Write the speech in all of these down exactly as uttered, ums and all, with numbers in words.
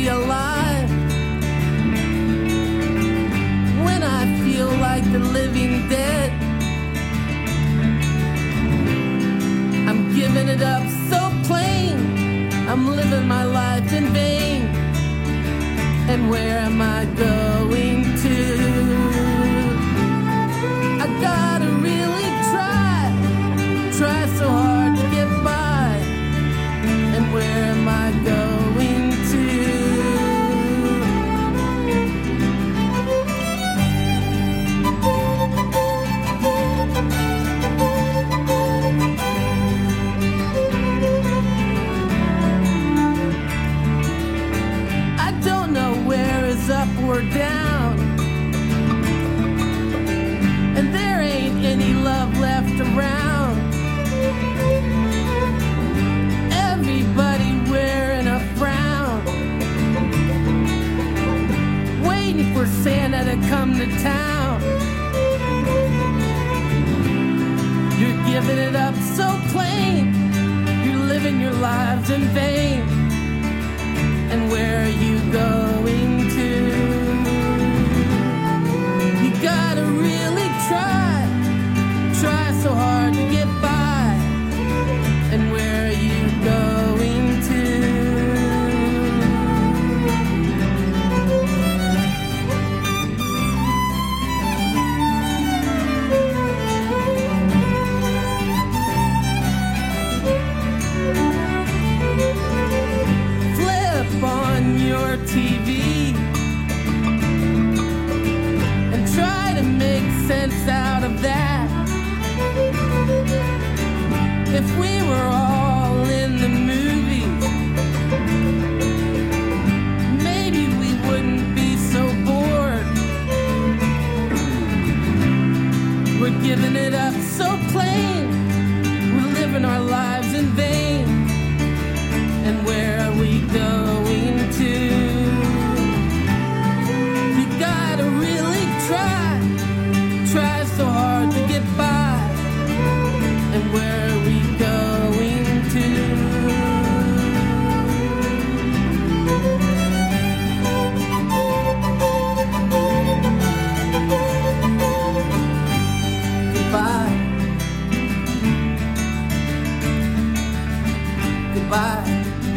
alive. When I feel like the living dead, I'm giving it up so plain. I'm living my life in vain. And where am I going to? I gotta really try, try so hard to get by. And where am I going to? I don't know where is up or down, and there ain't any love left around. Everybody wearing a frown, waiting for Santa to come to town. You're giving it up so plain, you're living your lives in vain. And where are you going to? You gotta really try, try so hard to get by. And where are you going to? Flip on your T V and try to make sense out of that. If we were all in the movies, maybe we wouldn't be so bored. We're giving it up so plain, we're living our lives in vain. And where are we going to? You gotta really try, try so hard to get by. And where are we going to? Goodbye. Goodbye.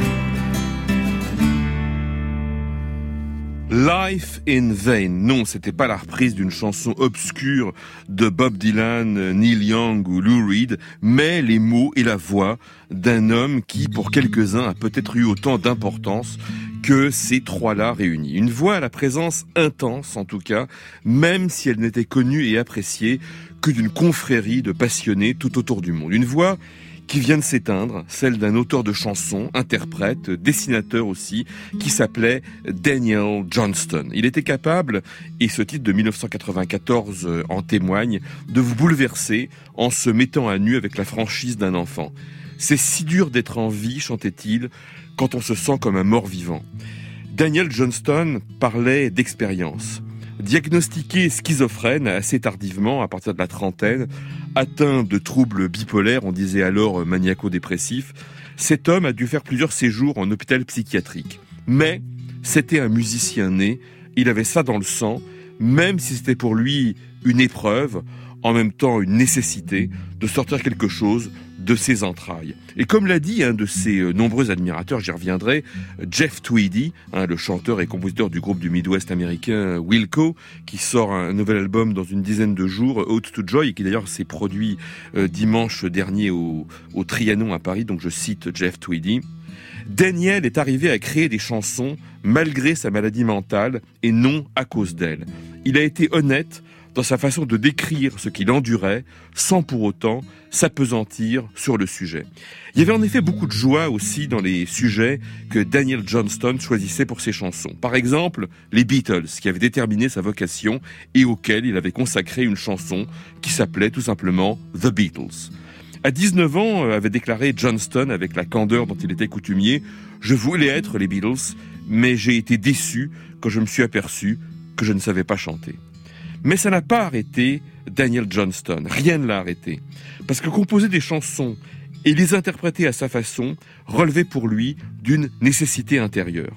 Life in Vain. Non, c'était pas la reprise d'une chanson obscure de Bob Dylan, Neil Young ou Lou Reed, mais les mots et la voix d'un homme qui, pour quelques-uns, a peut-être eu autant d'importance que ces trois-là réunis. Une voix à la présence intense, en tout cas, même si elle n'était connue et appréciée que d'une confrérie de passionnés tout autour du monde. Une voix qui vient de s'éteindre, celle d'un auteur de chansons, interprète, dessinateur aussi, qui s'appelait Daniel Johnston. Il était capable, et ce titre de dix-neuf cent quatre-vingt-quatorze en témoigne, de vous bouleverser en se mettant à nu avec la franchise d'un enfant. C'est si dur d'être en vie, chantait-il, quand on se sent comme un mort-vivant. Daniel Johnston parlait d'expérience. Diagnostiqué schizophrène assez tardivement, à partir de la trentaine, atteint de troubles bipolaires, on disait alors maniaco-dépressifs, cet homme a dû faire plusieurs séjours en hôpital psychiatrique. Mais c'était un musicien né, il avait ça dans le sang, même si c'était pour lui une épreuve, en même temps une nécessité de sortir quelque chose de ses entrailles. Et comme l'a dit un de ses nombreux admirateurs, j'y reviendrai, Jeff Tweedy, hein, le chanteur et compositeur du groupe du Midwest américain Wilco, qui sort un nouvel album dans une dizaine de jours, Ode to Joy, et qui d'ailleurs s'est produit euh, dimanche dernier au, au Trianon à Paris, donc je cite Jeff Tweedy. Daniel est arrivé à créer des chansons malgré sa maladie mentale et non à cause d'elle. Il a été honnête dans sa façon de décrire ce qu'il endurait, sans pour autant s'appesantir sur le sujet. Il y avait en effet beaucoup de joie aussi dans les sujets que Daniel Johnston choisissait pour ses chansons. Par exemple, les Beatles, qui avaient déterminé sa vocation et auxquels il avait consacré une chanson qui s'appelait tout simplement The Beatles. À dix-neuf ans, avait déclaré Johnston avec la candeur dont il était coutumier, « Je voulais être les Beatles, mais j'ai été déçu quand je me suis aperçu que je ne savais pas chanter. » Mais ça n'a pas arrêté Daniel Johnston, rien ne l'a arrêté. Parce que composer des chansons et les interpréter à sa façon relevait pour lui d'une nécessité intérieure.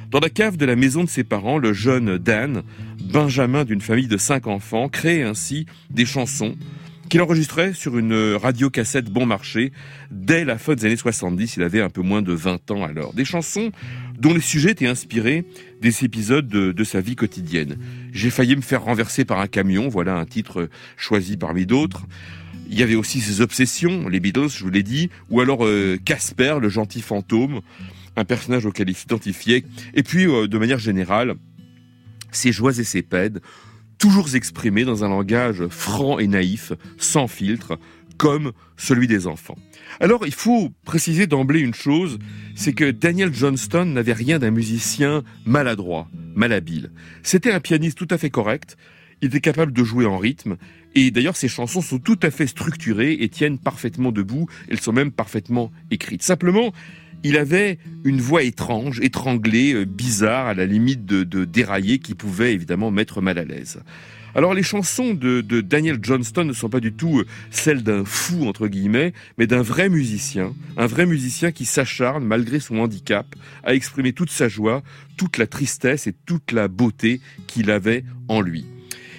Dans la cave de la maison de ses parents, le jeune Dan, benjamin d'une famille de cinq enfants, crée ainsi des chansons qu'il enregistrait sur une radiocassette bon marché dès la fin des années soixante-dix. Il avait un peu moins de vingt ans alors. Des chansons dont les sujets étaient inspirés des épisodes de, de sa vie quotidienne. J'ai failli me faire renverser par un camion, voilà un titre choisi parmi d'autres. Il y avait aussi ses obsessions, les Beatles, je vous l'ai dit, ou alors euh, Casper, le gentil fantôme, un personnage auquel il s'identifiait. Et puis, euh, de manière générale, ses joies et ses peines, toujours exprimés dans un langage franc et naïf, sans filtre, comme celui des enfants. Alors, il faut préciser d'emblée une chose, c'est que Daniel Johnston n'avait rien d'un musicien maladroit, malhabile. C'était un pianiste tout à fait correct, il était capable de jouer en rythme, et d'ailleurs ses chansons sont tout à fait structurées et tiennent parfaitement debout, elles sont même parfaitement écrites. Simplement, il avait une voix étrange, étranglée, bizarre, à la limite de, de dérailler, qui pouvait évidemment mettre mal à l'aise. Alors les chansons de, de Daniel Johnston ne sont pas du tout celles d'un fou, entre guillemets, mais d'un vrai musicien, un vrai musicien qui s'acharne, malgré son handicap, à exprimer toute sa joie, toute la tristesse et toute la beauté qu'il avait en lui.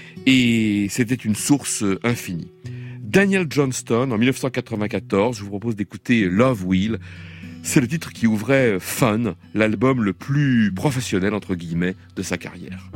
Et c'était une source infinie. Daniel Johnston, en dix-neuf cent quatre-vingt-quatorze, je vous propose d'écouter Love Wheel. C'est le titre qui ouvrait Fun, l'album le plus professionnel, entre guillemets, de sa carrière.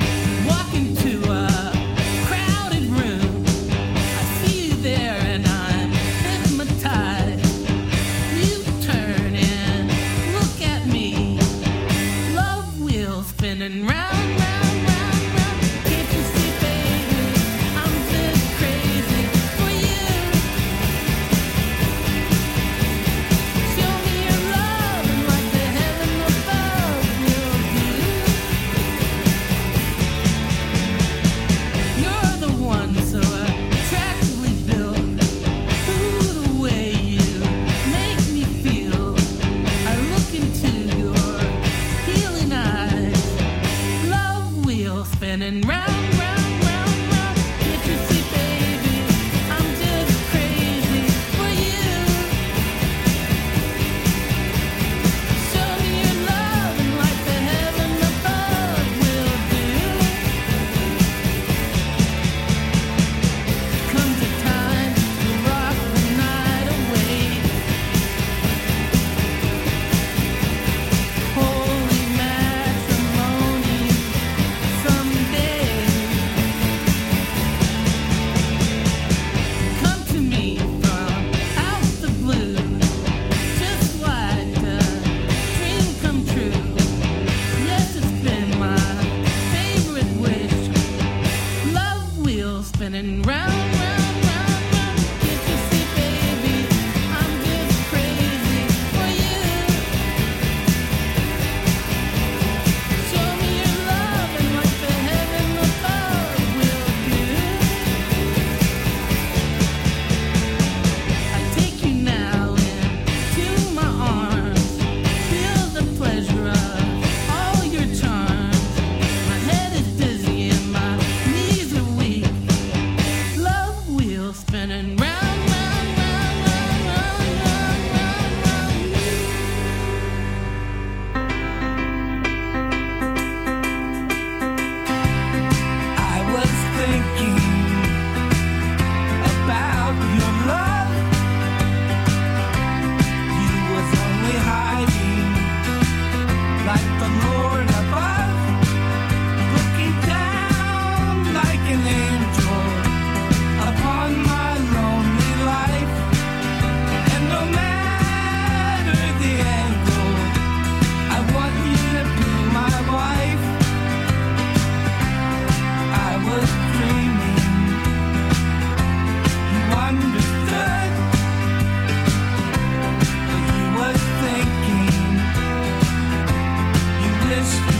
This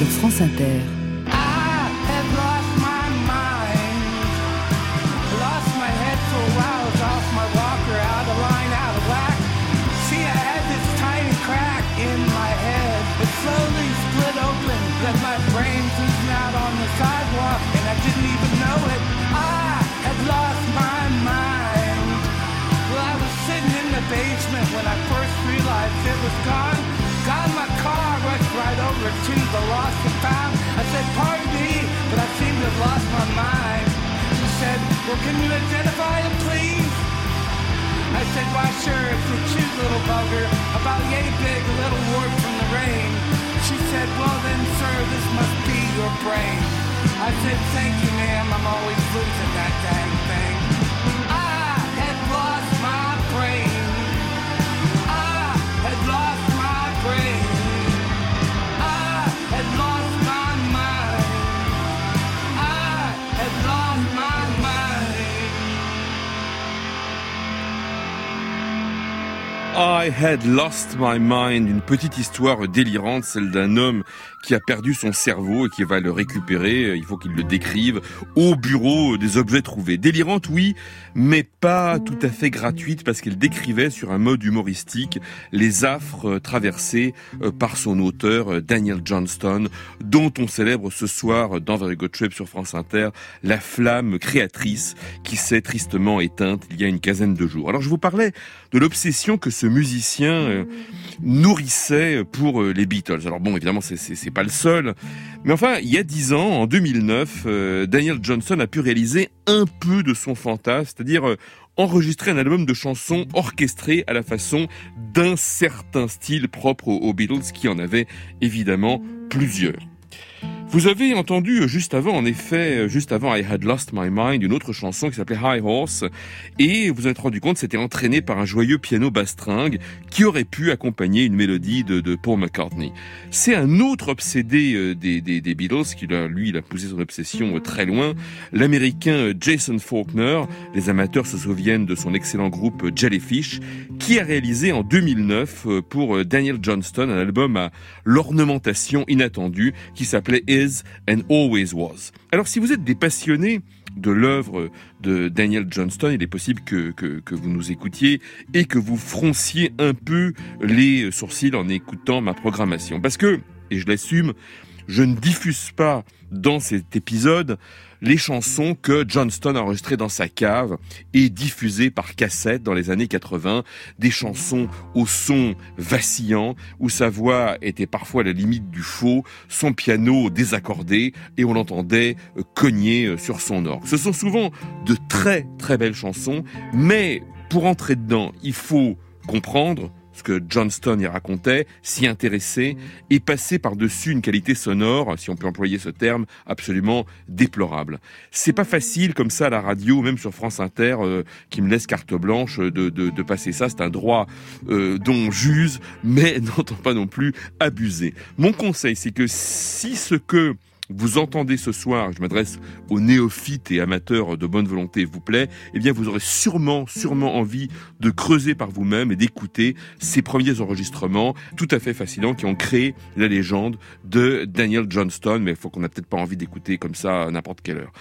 sur France Inter. That my brain flew out on the sidewalk and I didn't even know it. I had lost my mind. Well, I was sitting in the basement when I first realized it was gone. Got in my car, rushed right over to the lost and found. I said, pardon me, but I seem to have lost my mind. She said, well, can you identify it, please? I said, why, sure, it's a cute little bugger, about yay big, a little warped from the rain. She said, well then, sir, this must be your brain. I said, thank you, ma'am, I'm always losing that dang thing. I had lost my brain. I had lost my brain. I had lost my mind. I had lost my mind. I had lost my mind, une petite histoire délirante, celle d'un homme qui a perdu son cerveau et qui va le récupérer. Il faut qu'il le décrive au bureau des objets trouvés. Délirante, oui, mais pas tout à fait gratuite parce qu'elle décrivait sur un mode humoristique les affres traversées par son auteur Daniel Johnston, dont on célèbre ce soir dans Very Good Trip sur France Inter la flamme créatrice qui s'est tristement éteinte il y a une quinzaine de jours. Alors je vous parlais de l'obsession que ce musicien nourrissait pour les Beatles. Alors bon, évidemment, c'est, c'est, c'est pas le seul. Mais enfin, il y a dix ans, en deux mille neuf, euh, Daniel Johnston a pu réaliser un peu de son fantasme, c'est-à-dire euh, enregistrer un album de chansons orchestrées à la façon d'un certain style propre aux, aux Beatles, qui en avait évidemment plusieurs. Vous avez entendu juste avant, en effet, juste avant I Had Lost My Mind, une autre chanson qui s'appelait High Horse, et vous vous êtes rendu compte, c'était entraîné par un joyeux piano basse-stringue qui aurait pu accompagner une mélodie de, de Paul McCartney. C'est un autre obsédé des, des, des Beatles, qui lui, il a poussé son obsession très loin, l'américain Jason Faulkner. Les amateurs se souviennent de son excellent groupe Jellyfish, qui a réalisé en deux mille neuf pour Daniel Johnston un album à l'ornementation inattendue qui s'appelait Is and Always Was. Alors si vous êtes des passionnés de l'œuvre de Daniel Johnston, il est possible que, que, que vous nous écoutiez et que vous fronciez un peu les sourcils en écoutant ma programmation. Parce que, et je l'assume, je ne diffuse pas dans cet épisode les chansons que Johnston a enregistrées dans sa cave et diffusées par cassette dans les années quatre-vingts, des chansons au son vacillant, où sa voix était parfois à la limite du faux, son piano désaccordé, et on l'entendait cogner sur son orgue. Ce sont souvent de très très belles chansons, mais pour entrer dedans, il faut comprendre ce que Johnston y racontait, s'y intéresser et passer par-dessus une qualité sonore, si on peut employer ce terme, absolument déplorable. C'est pas facile comme ça à la radio, même sur France Inter, euh, qui me laisse carte blanche de, de, de passer ça. C'est un droit euh, dont j'use, mais n'entends pas non plus abuser. Mon conseil, c'est que si ce que vous entendez ce soir, je m'adresse aux néophytes et amateurs de bonne volonté, vous plaît, eh bien vous aurez sûrement, sûrement envie de creuser par vous-même et d'écouter ces premiers enregistrements tout à fait fascinants qui ont créé la légende de Daniel Johnston, mais il faut qu'on n'a peut-être pas envie d'écouter comme ça à n'importe quelle heure.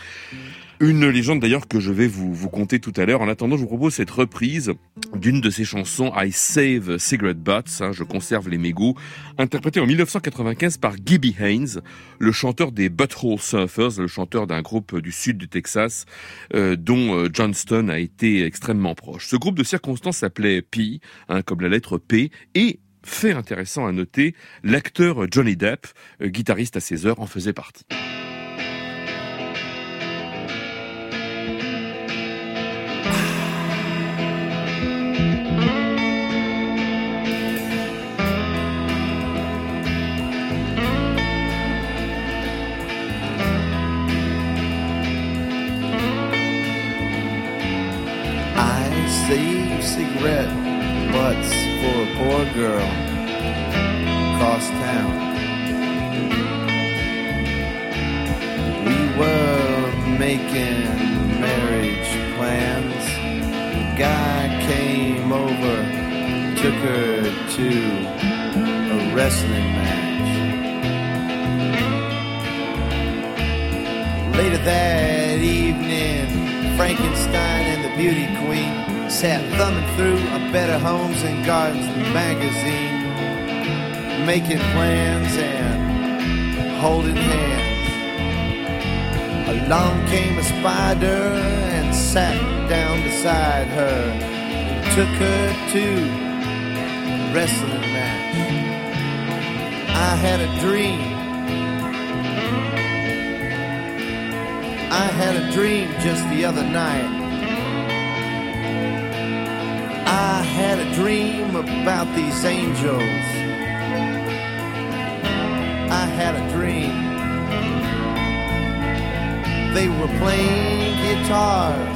Une légende d'ailleurs que je vais vous, vous conter tout à l'heure. En attendant, je vous propose cette reprise d'une de ses chansons, I Save Cigarette Butts, hein, je conserve les mégots, interprétée en dix-neuf cent quatre-vingt-quinze par Gibby Haynes, le chanteur des Butthole Surfers, le chanteur d'un groupe du sud du Texas, euh, dont euh, Johnston a été extrêmement proche. Ce groupe de circonstances s'appelait P, hein, comme la lettre P, et fait intéressant à noter, l'acteur Johnny Depp, euh, guitariste à ses heures, en faisait partie. Save cigarette butts for a poor girl across town. We were making marriage plans. The guy came over, took her to a wrestling match. Later that evening, Frankenstein and the Beauty Queen sat thumbing through a Better Homes and Gardens magazine, making plans and holding hands. Along came a spider and sat down beside her and took her to a wrestling match. I had a dream. I had a dream just the other night. I had a dream about these angels. I had a dream. They were playing guitars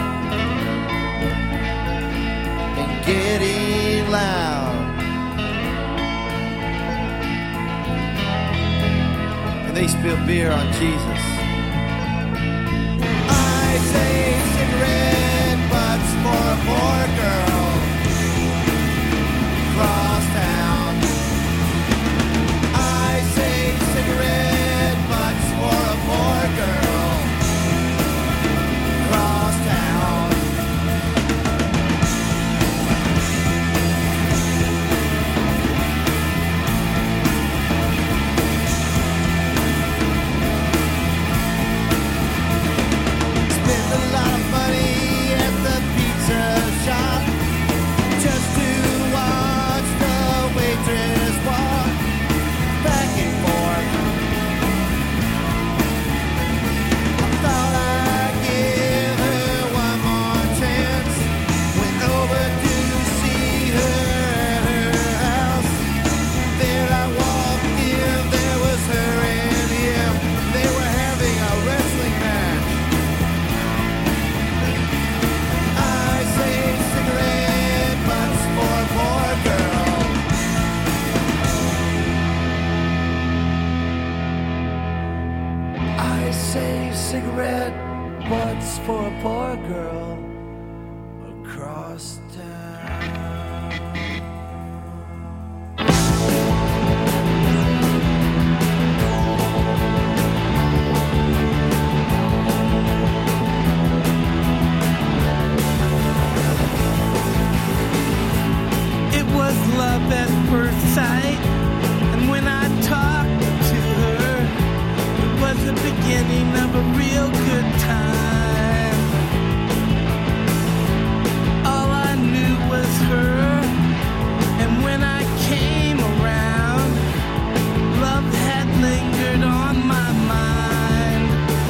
and getting loud. And they spilled beer on Jesus. I say cigarette butts for a poor girl across town. I say cigarette butts for a poor girl. Cigarette butts for a poor girl across town. It was love at first sight, and when I talked to her, it was the beginning of a real good time. All I knew was her, and when I came around, love had lingered on my mind.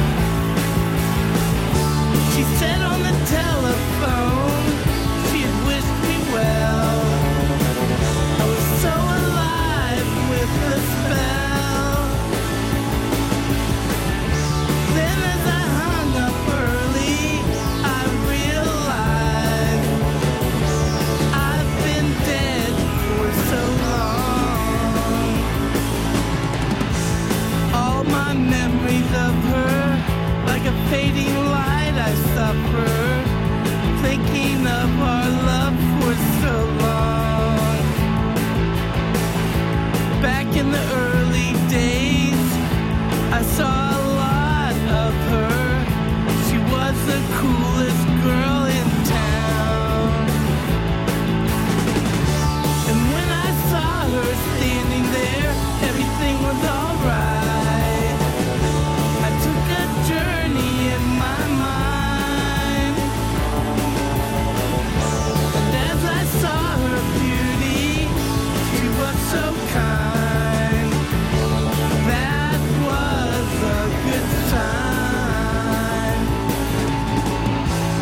She said on the telephone she had wished me well. I was so alive with the spell. Then as I hung up early, I realized I've been dead for so long. All my memories of her, like a fading light, I suffer, thinking of our love for so long. Back in the early days, I saw a lot of her. She was the coolest girl in town. And when I saw her standing there, everything was alright. I took a journey in my mind. And as I saw her beauty, she was so kind. That was a good sign.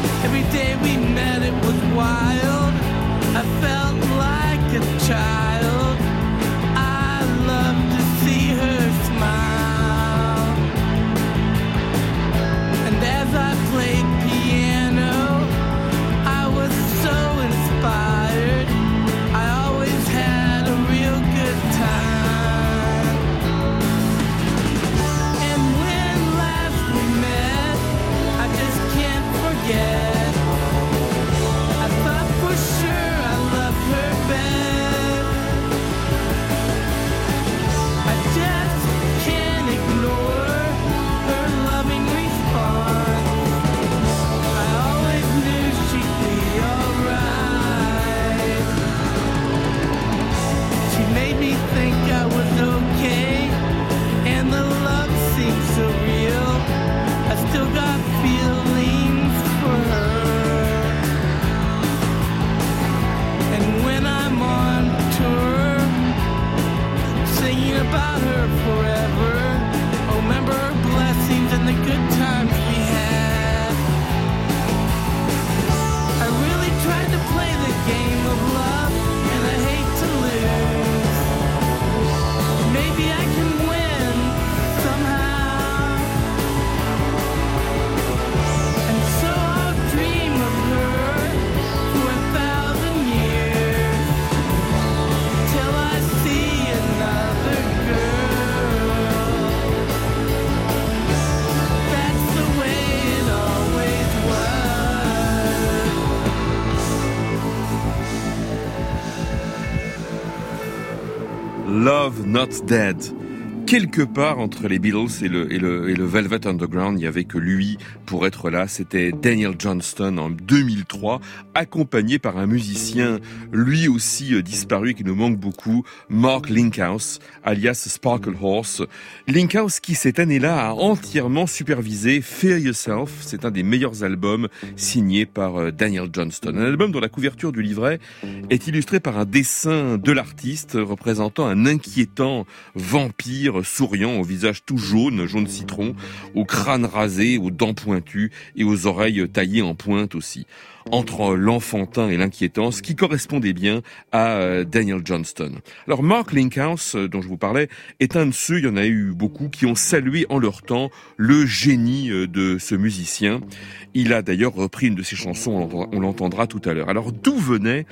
Love Not Dead. Quelque part entre les Beatles et le, et le, et le Velvet Underground, il n'y avait que lui pour être là. C'était Daniel Johnston en deux mille trois, accompagné par un musicien lui aussi euh, disparu et qui nous manque beaucoup, Mark Linkhouse, alias Sparkle Horse. Linkhouse qui cette année-là a entièrement supervisé Fear Yourself. C'est un des meilleurs albums signés par euh, Daniel Johnston. Un album dont la couverture du livret est illustrée par un dessin de l'artiste représentant un inquiétant vampire souriant, au visage tout jaune, jaune citron, au crâne rasé, aux dents pointues et aux oreilles taillées en pointe aussi. Entre l'enfantin et l'inquiétant, ce qui correspondait bien à Daniel Johnston. Alors Mark Linkhouse, dont je vous parlais, est un de ceux, il y en a eu beaucoup, qui ont salué en leur temps le génie de ce musicien. Il a d'ailleurs repris une de ses chansons, on l'entendra tout à l'heure. Alors d'où venait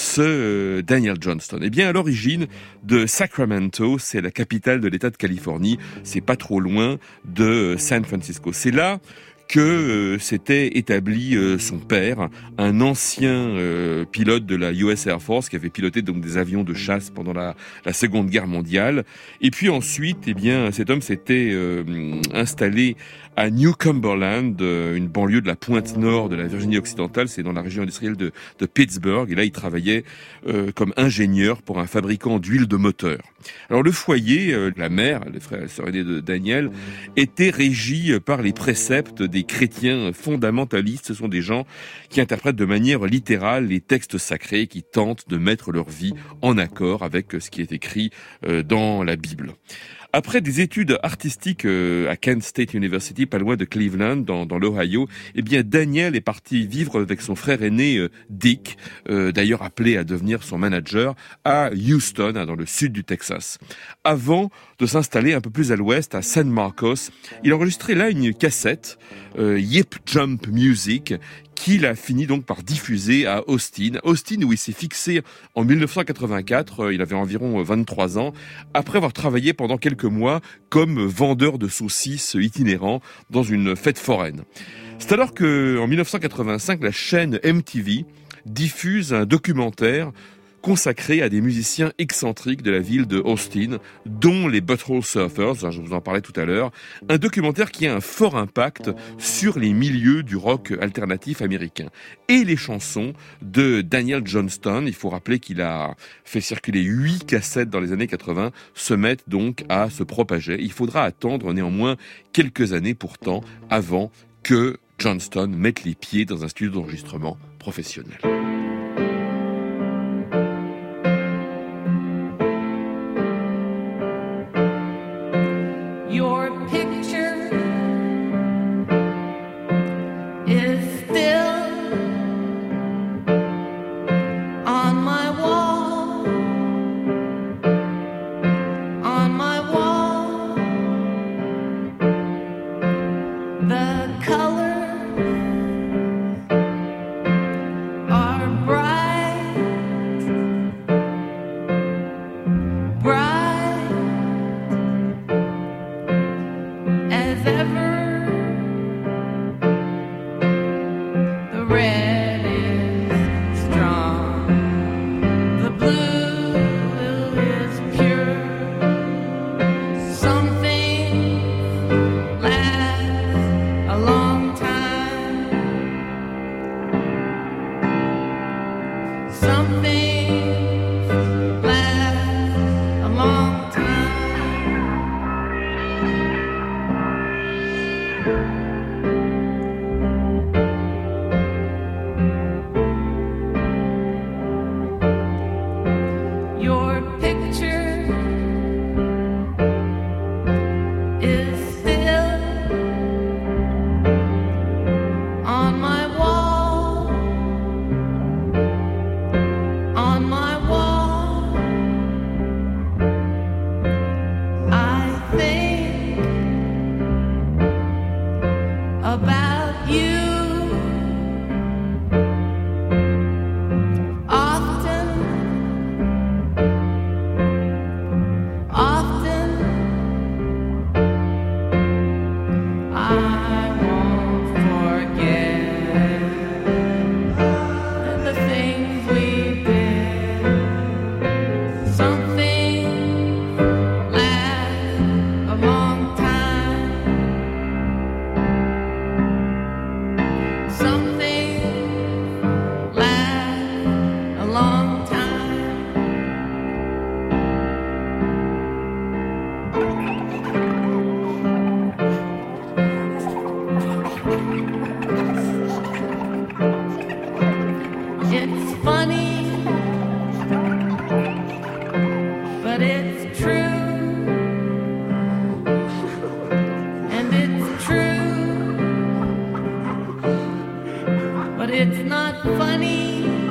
ce Daniel Johnston ? Eh bien à l'origine de Sacramento, c'est la capitale de l'État de Californie, c'est pas trop loin de San Francisco. C'est là que euh, s'était établi euh, son père, un ancien euh, pilote de la U S Air Force qui avait piloté donc des avions de chasse pendant la, la Seconde Guerre mondiale. Et puis ensuite, eh bien, cet homme s'était euh, installé à New Cumberland, euh, une banlieue de la pointe nord de la Virginie occidentale, c'est dans la région industrielle de, de Pittsburgh. Et là, il travaillait euh, comme ingénieur pour un fabricant d'huile de moteur. Alors le foyer, euh, la mère, les frères et sœurs aînés de Daniel, était régi par les préceptes des chrétiens fondamentalistes. Ce sont des gens qui interprètent de manière littérale les textes sacrés, qui tentent de mettre leur vie en accord avec ce qui est écrit euh, dans la Bible. Après des études artistiques euh, à Kent State University, pas loin de Cleveland, dans, dans l'Ohio, eh bien Daniel est parti vivre avec son frère aîné euh, Dick, euh, d'ailleurs appelé à devenir son manager, à Houston, hein, dans le sud du Texas. Avant de s'installer un peu plus à l'ouest, à San Marcos, il enregistrait là une cassette, euh, Yip Jump Music, qu'il a fini donc par diffuser à Austin. Austin où il s'est fixé en dix-neuf cent quatre-vingt-quatre, il avait environ vingt-trois ans, après avoir travaillé pendant quelques mois comme vendeur de saucisses itinérant dans une fête foraine. C'est alors que, en dix-neuf cent quatre-vingt-cinq, la chaîne M T V diffuse un documentaire consacré à des musiciens excentriques de la ville de Austin, dont les Butthole Surfers, je vous en parlais tout à l'heure, un documentaire qui a un fort impact sur les milieux du rock alternatif américain. Et les chansons de Daniel Johnston, il faut rappeler qu'il a fait circuler huit cassettes dans les années quatre-vingts, se mettent donc à se propager. Il faudra attendre néanmoins quelques années pourtant avant que Johnston mette les pieds dans un studio d'enregistrement professionnel. Your picture is still on my wall, on my wall. The colors are bright, bright. As ever, the red is strong, the blue is pure. Some things last a long time, some things last a long but it's true. And it's true, but it's not funny.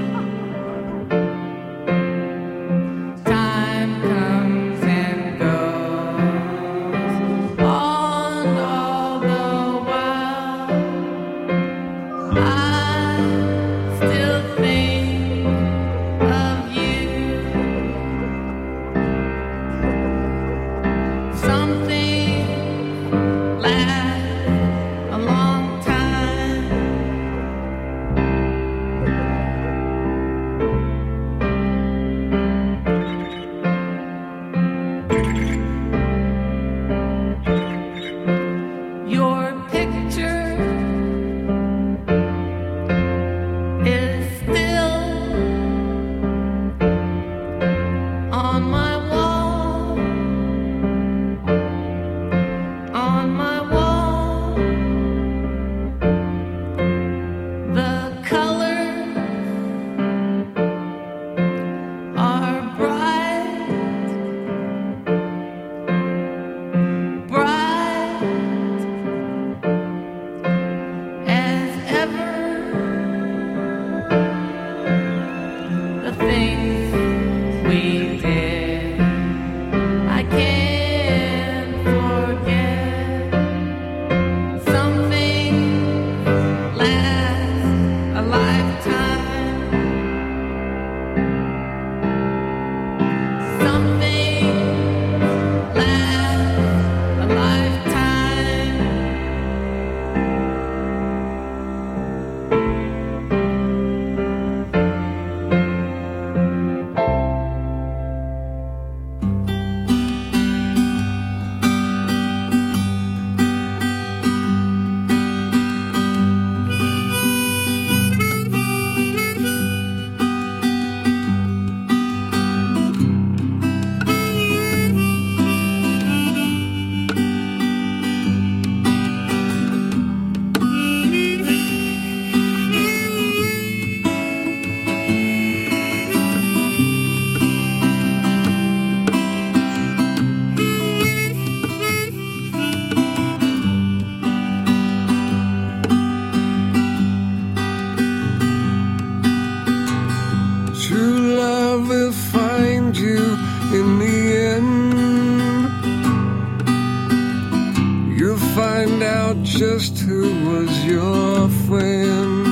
Just who was your friend.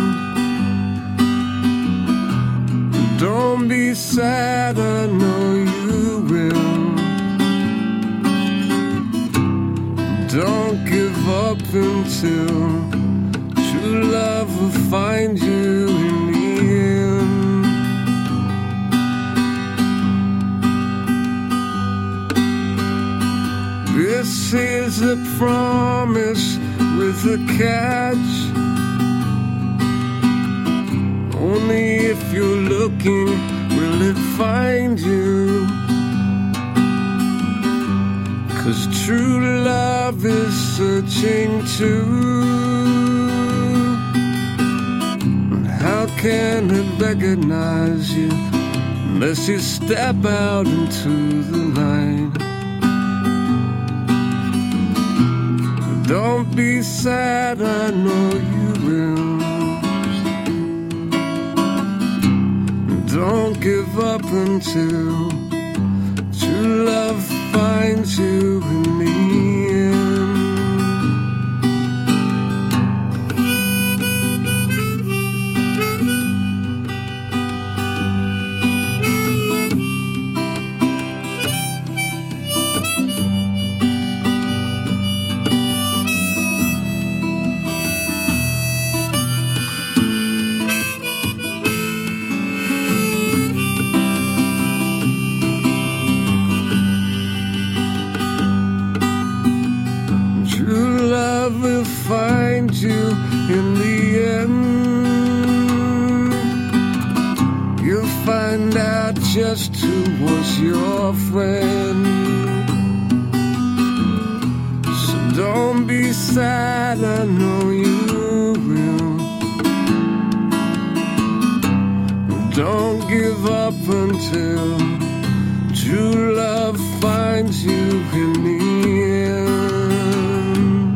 Don't be sad, I know you will. Don't give up until true love will find you in the end. This is a promise with a catch. Only if you're looking will it find you. 'Cause true love is searching too. How can it recognize you unless you step out into the light? Don't be sad, I know you will. Don't give up until true love finds you in the end. Find you in the end. You'll find out just who was your friend. So don't be sad, I know you will. Don't give up until True love finds you in the end.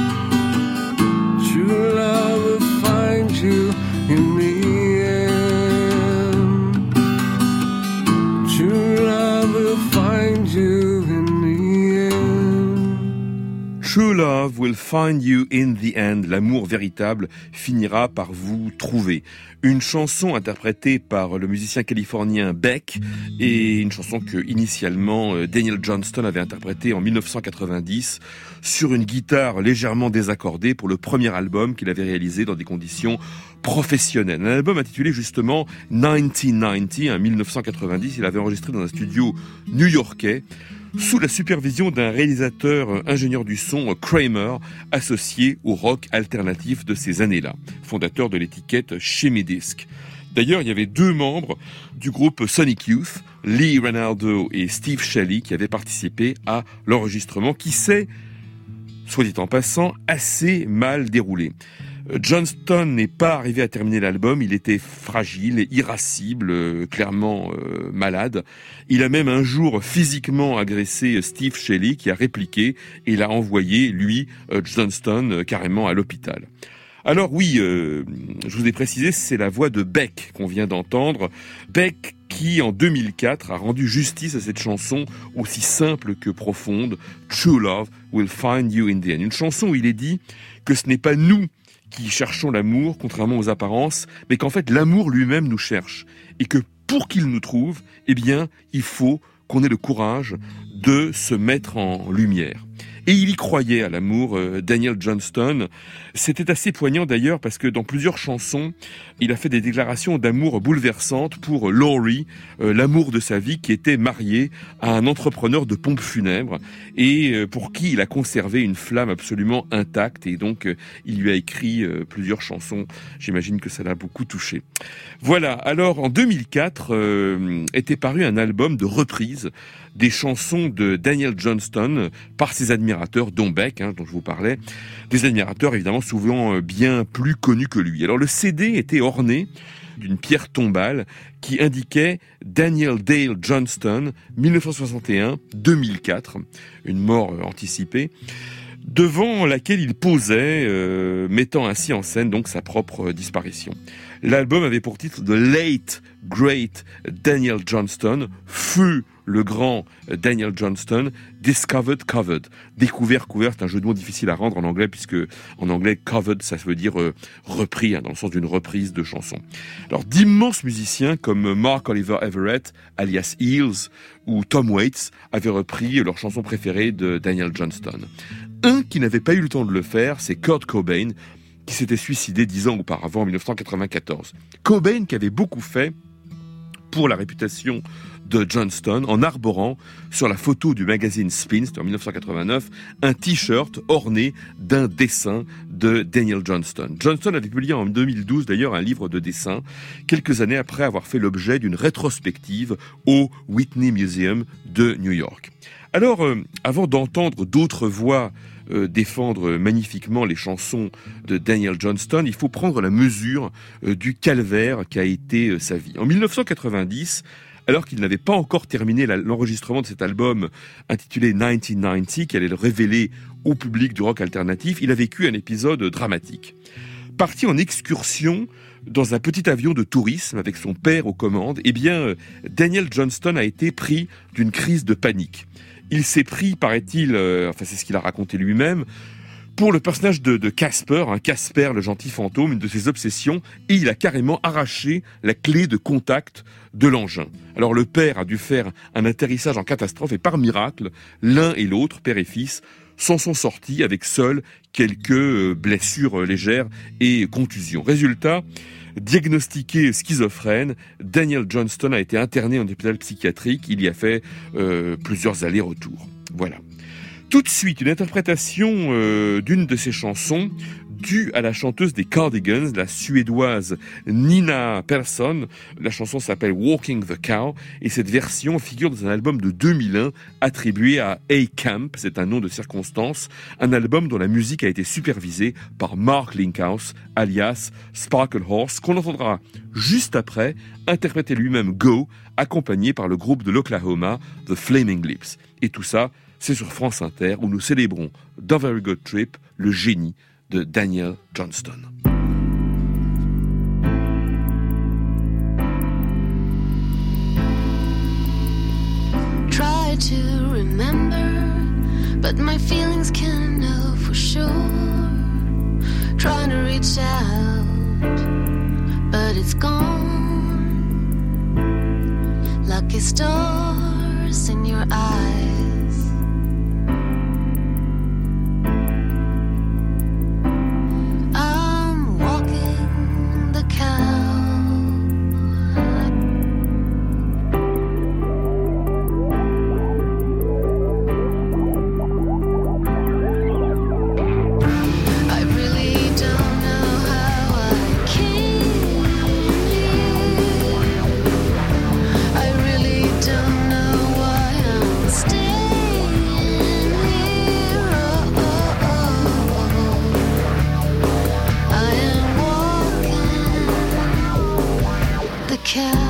True love will find you in the end. True love will find you in the end. True love will find you in the end. L'amour véritable finira par vous trouver. Une chanson interprétée par le musicien californien Beck et une chanson que initialement Daniel Johnston avait interprétée en dix-neuf cent quatre-vingt-dix sur une guitare légèrement désaccordée pour le premier album qu'il avait réalisé dans des conditions professionnelles. Un album intitulé justement dix-neuf cent quatre-vingt-dix, en dix-neuf cent quatre-vingt-dix, il avait enregistré dans un studio new-yorkais sous la supervision d'un réalisateur ingénieur du son, Kramer, associé au rock alternatif de ces années-là, fondateur de l'étiquette Shimmy Disc. D'ailleurs, il y avait deux membres du groupe Sonic Youth, Lee Ranaldo et Steve Shelley, qui avaient participé à l'enregistrement, qui s'est, soit dit en passant, assez mal déroulé. Johnston n'est pas arrivé à terminer l'album, il était fragile, irascible, euh, clairement euh, malade. Il a même un jour physiquement agressé Steve Shelley qui a répliqué et l'a envoyé, lui, euh, Johnston, euh, carrément à l'hôpital. Alors oui, euh, je vous ai précisé, c'est la voix de Beck qu'on vient d'entendre. Beck qui, en deux mille quatre, a rendu justice à cette chanson aussi simple que profonde, True Love Will Find You in the End. Une chanson où il est dit que ce n'est pas nous qui cherchons l'amour, contrairement aux apparences, mais qu'en fait l'amour lui-même nous cherche. Et que pour qu'il nous trouve, eh bien, il faut qu'on ait le courage de se mettre en lumière. Et il y croyait à l'amour, euh, Daniel Johnston. C'était assez poignant d'ailleurs parce que dans plusieurs chansons, il a fait des déclarations d'amour bouleversantes pour Laurie, euh, l'amour de sa vie, qui était marié à un entrepreneur de pompes funèbres et euh, pour qui il a conservé une flamme absolument intacte. Et donc, euh, il lui a écrit euh, plusieurs chansons. J'imagine que ça l'a beaucoup touché. Voilà. Alors, en deux mille quatre, euh, était paru un album de reprises des chansons de Daniel Johnston par ses admirateurs, dont Beck, hein, dont je vous parlais, des admirateurs évidemment souvent bien plus connus que lui. Alors le C D était orné d'une pierre tombale qui indiquait Daniel Dale Johnston, dix-neuf cent soixante et un à deux mille quatre, une mort anticipée, devant laquelle il posait, euh, mettant ainsi en scène donc sa propre disparition. L'album avait pour titre The Late Great Daniel Johnston, fut le grand Daniel Johnston, Discovered Covered. Découvert, couvert, c'est un jeu de mots difficile à rendre en anglais, puisque en anglais, covered, ça veut dire euh, repris, hein, dans le sens d'une reprise de chanson. Alors, d'immenses musiciens comme Mark Oliver Everett, alias Eels, ou Tom Waits, avaient repris leur chanson préférée de Daniel Johnston. Un qui n'avait pas eu le temps de le faire, c'est Kurt Cobain, qui s'était suicidé dix ans auparavant, en dix-neuf cent quatre-vingt-quatorze. Cobain qui avait beaucoup fait pour la réputation de Johnston en arborant sur la photo du magazine Spin, c'était en dix-neuf cent quatre-vingt-neuf, un t-shirt orné d'un dessin de Daniel Johnston. Johnston avait publié en deux mille douze d'ailleurs un livre de dessins, quelques années après avoir fait l'objet d'une rétrospective au Whitney Museum de New York. Alors, euh, avant d'entendre d'autres voix euh, défendre magnifiquement les chansons de Daniel Johnston, il faut prendre la mesure euh, du calvaire qu'a été euh, sa vie. En dix-neuf cent quatre-vingt-dix, alors qu'il n'avait pas encore terminé la, l'enregistrement de cet album intitulé dix-neuf cent quatre-vingt-dix, qui allait le révéler au public du rock alternatif, il a vécu un épisode dramatique. Parti en excursion dans un petit avion de tourisme avec son père aux commandes, eh bien, Daniel Johnston a été pris d'une crise de panique. Il s'est pris, paraît-il, euh, enfin c'est ce qu'il a raconté lui-même, pour le personnage de, de Casper, hein, Casper le gentil fantôme, une de ses obsessions, et il a carrément arraché la clé de contact de l'engin. Alors le père a dû faire un atterrissage en catastrophe et par miracle, l'un et l'autre, père et fils, s'en sont sortis avec seuls quelques blessures légères et contusions. Résultat, diagnostiqué schizophrène, Daniel Johnston a été interné en hôpital psychiatrique. Il y a fait euh, plusieurs allers-retours. Voilà. Tout de suite, une interprétation euh, d'une de ses chansons due à la chanteuse des Cardigans, la suédoise Nina Persson. La chanson s'appelle Walking the Cow et cette version figure dans un album de deux mille un attribué à A Camp, c'est un nom de circonstance, un album dont la musique a été supervisée par Mark Linkhouse, alias Sparkle Horse, qu'on entendra juste après interpréter lui-même Go, accompagné par le groupe de l'Oklahoma, The Flaming Lips. Et tout ça, c'est sur France Inter, où nous célébrons dans Very Good Trip le génie de Daniel Johnston. Try to remember, but my feelings can't know for sure. Trying to reach out, but it's gone. Lucky stars in your eyes. I'm walking the cow. I really don't know how I came here. I really don't know why I'm staying here. Oh, oh, oh. I am walking the cow.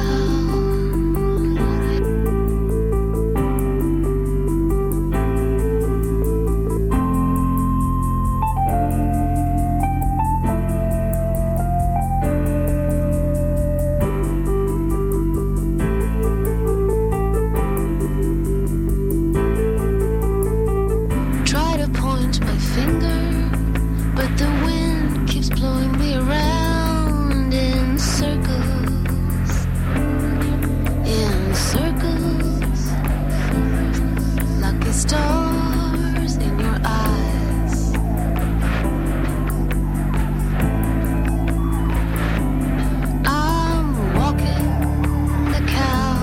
Try to point my finger, but the wind keeps blowing me around in circles, in circles. Lucky stars in your eyes. I'm walking the cow.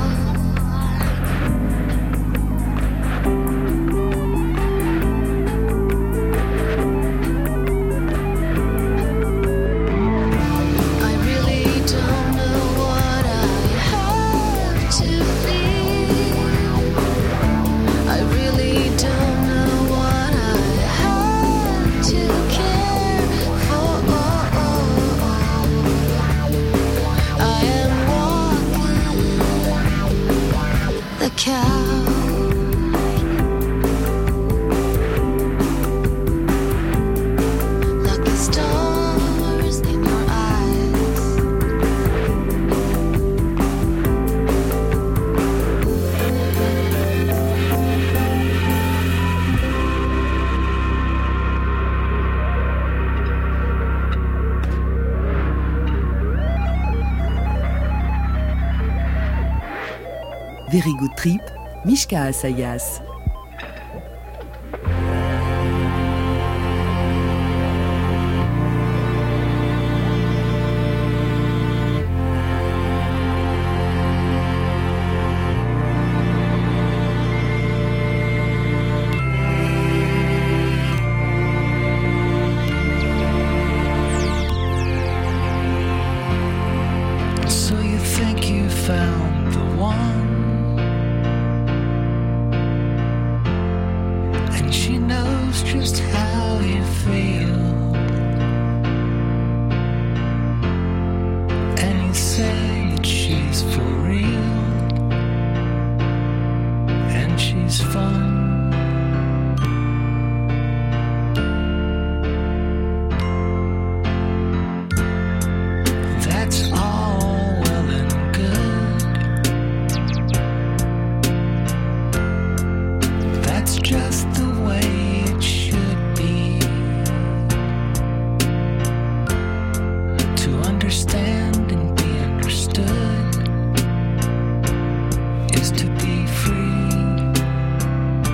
I really don't know what I have to feel. I really don't know what I have to care for. I am walking the cow. Lucky stars in your eyes. Very Good Trip, Mishka Asayas. So you think you found the one, and she knows just how you feel, and you say that she's for real, and she's fun. That's all well and good. That's just the way it should be. To understand and be understood is to be free.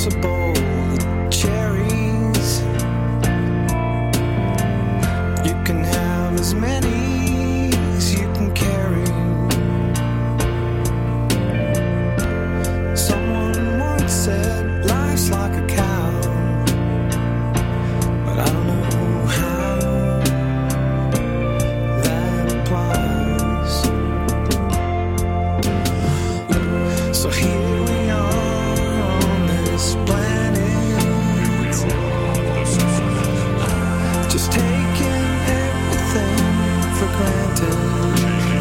a bowl of cherries. You can have as many as you can carry. Someone once said life's like a cow, but I don't know how that applies. So here we are on this planet, just taking everything for granted.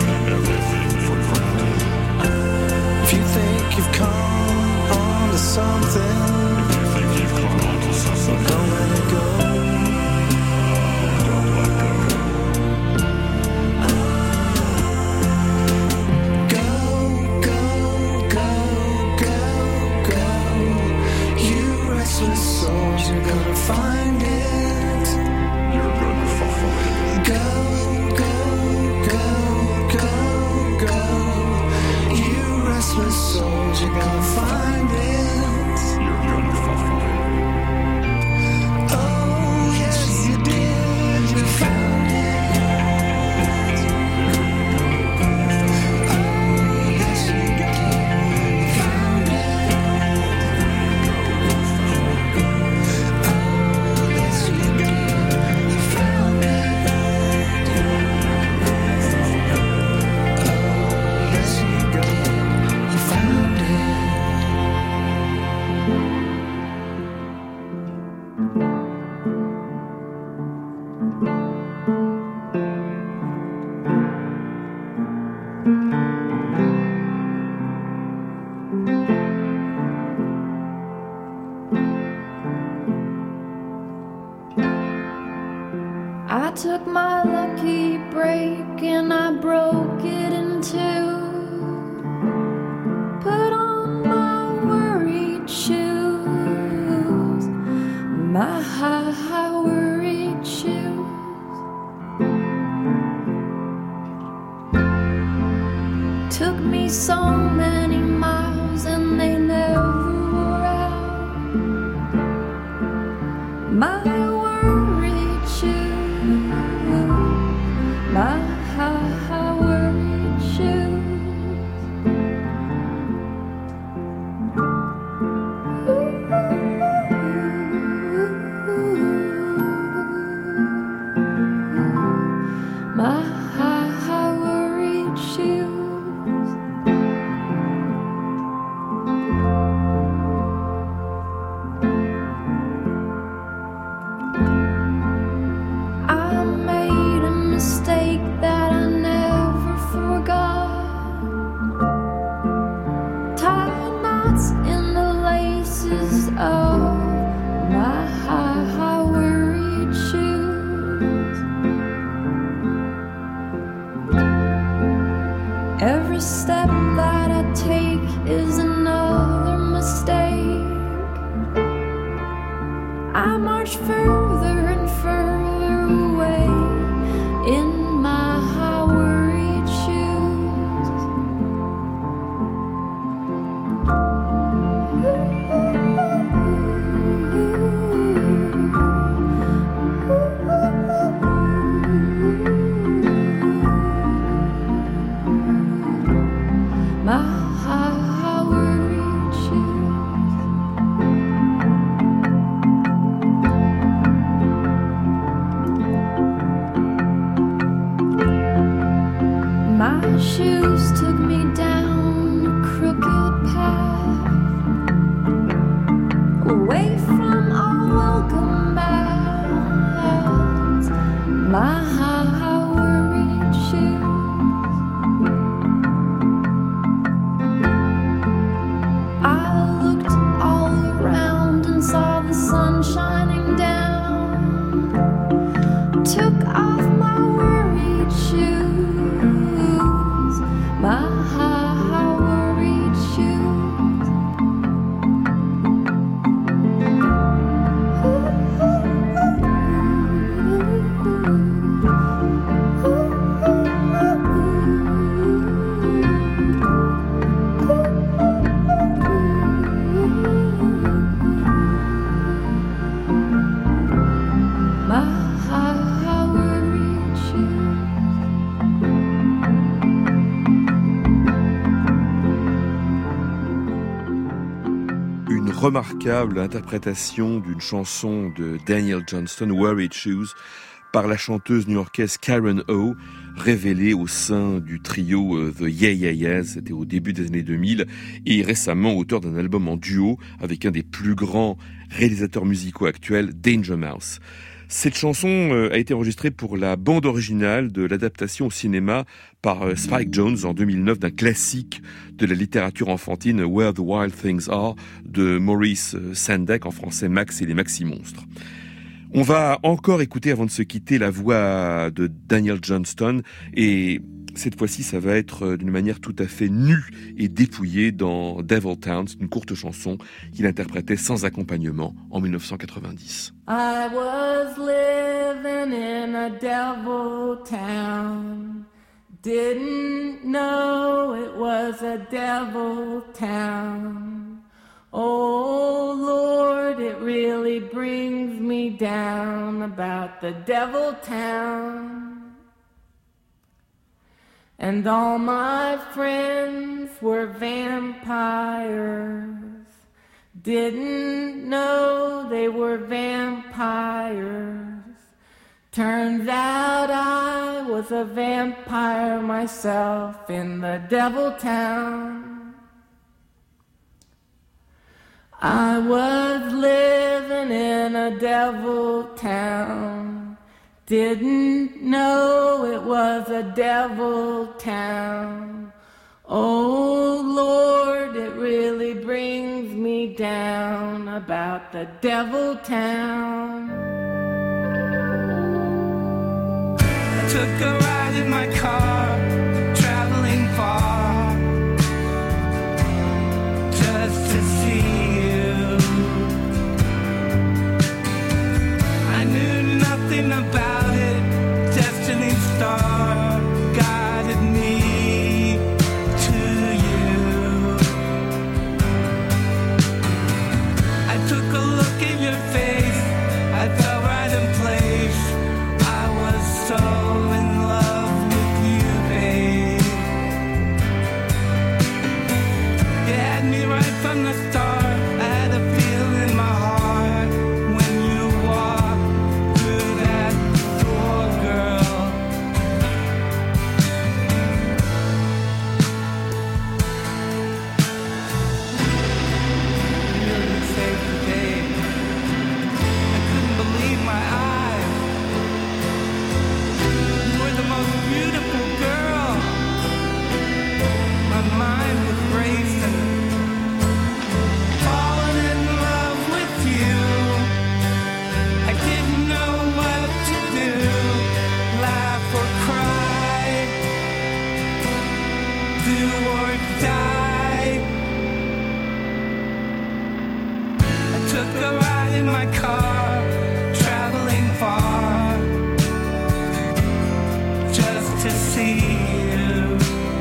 If you think you've come on to something, well, don't let it go. Go, go, go, go, go. You restless souls, you're gonna find it. You're gonna find it. Go, go, go, go, go. You restless souls, you're gonna find it. You're gonna find it. Oh, yes, you did. You found it. Oh, yes, you did. You found it. Oh, yes, you did. You found it. Oh, yes, you did. You found it. I took my lucky break and I broke it in two. Put on my worried shoes, my high, high worried shoes. Took me so many miles and they never wore out. My worried shoes, my high, high worried shoes. My high, high worried shoes. I made a mistake that I never forgot. Tied knots in the laces of my high, high worried shoes. Every step that I take is another mistake. I march further and further away in my high worried shoes. My high, high worried shoes. My shoes took me down a crooked path, away from all welcome baths. My high, high worried shoes. I looked all around and saw the sun shining down. Took off my worried shoes, my high, high worried shoes. Ooh, ooh, ooh, ooh. remarquable interprétation d'une chanson de Daniel Johnston, Worried Shoes, par la chanteuse new-yorkaise Karen O, révélée au sein du trio The Yeah Yeah Yeahs, c'était au début des années deux mille, et récemment auteur d'un album en duo avec un des plus grands réalisateurs musicaux actuels, Danger Mouse. Cette chanson a été enregistrée pour la bande originale de l'adaptation au cinéma par Spike Jonze en deux mille neuf d'un classique de la littérature enfantine, Where the Wild Things Are, de Maurice Sendak, en français Max et les Maxi-Monstres. On va encore écouter, avant de se quitter, la voix de Daniel Johnston, et cette fois-ci, ça va être d'une manière tout à fait nue et dépouillée dans Devil Town, une courte chanson qu'il interprétait sans accompagnement en dix-neuf cent quatre-vingt-dix. I was living in a devil town. Didn't know it was a devil town. Oh Lord, it really brings me down about the devil town. And all my friends were vampires. Didn't know they were vampires. Turns out I was a vampire myself in the devil town. I was living in a devil town. Didn't know it was a devil town. Oh Lord, it really brings me down about the devil town. I took a ride in my car, traveling far, just to see you. I knew nothing about it, destiny star guided me to you. I took a look in your face, I fell right in place. I was so in love with you, babe. You had me right from the start. I had a feel in my heart when you walked through that door, girl. You really saved the day. I couldn't believe my eyes. You were the most beautiful girl. My mind was racing, falling in love with you. I didn't know what to do, laugh or cry, do or die. I took a ride in my car, traveling far, just to see you.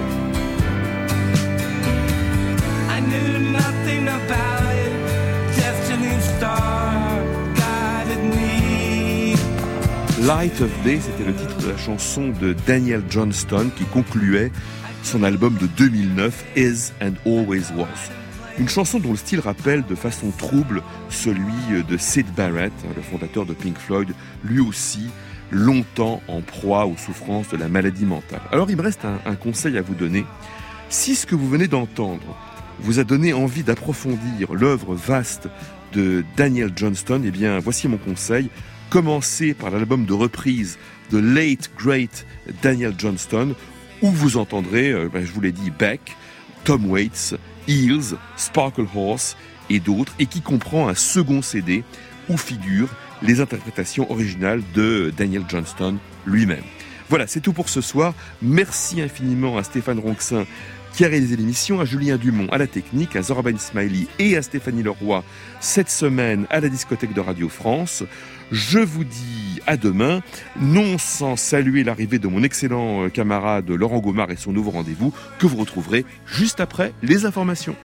I knew nothing about it, destiny star guided me. Light of Day, c'était le titre de la chanson de Daniel Johnston qui concluait son album de deux mille neuf, Is and Always Was. Une chanson dont le style rappelle de façon trouble celui de Syd Barrett, le fondateur de Pink Floyd, lui aussi longtemps en proie aux souffrances de la maladie mentale. Alors il me reste un, un conseil à vous donner. Si ce que vous venez d'entendre vous a donné envie d'approfondir l'œuvre vaste de Daniel Johnston, eh bien voici mon conseil. Commencez par l'album de reprise de Late Great Daniel Johnston, où vous entendrez, euh, ben, je vous l'ai dit, Beck, Tom Waits, Eels, Sparkle Horse et d'autres, et qui comprend un second C D où figurent les interprétations originales de Daniel Johnston lui-même. Voilà, c'est tout pour ce soir. Merci infiniment à Stéphane Ronxin qui a réalisé l'émission, à Julien Dumont à la technique, à Zorban Smiley et à Stéphanie Leroy cette semaine à la discothèque de Radio France. Je vous dis à demain, non sans saluer l'arrivée de mon excellent camarade Laurent Gaumard et son nouveau rendez-vous que vous retrouverez juste après les informations.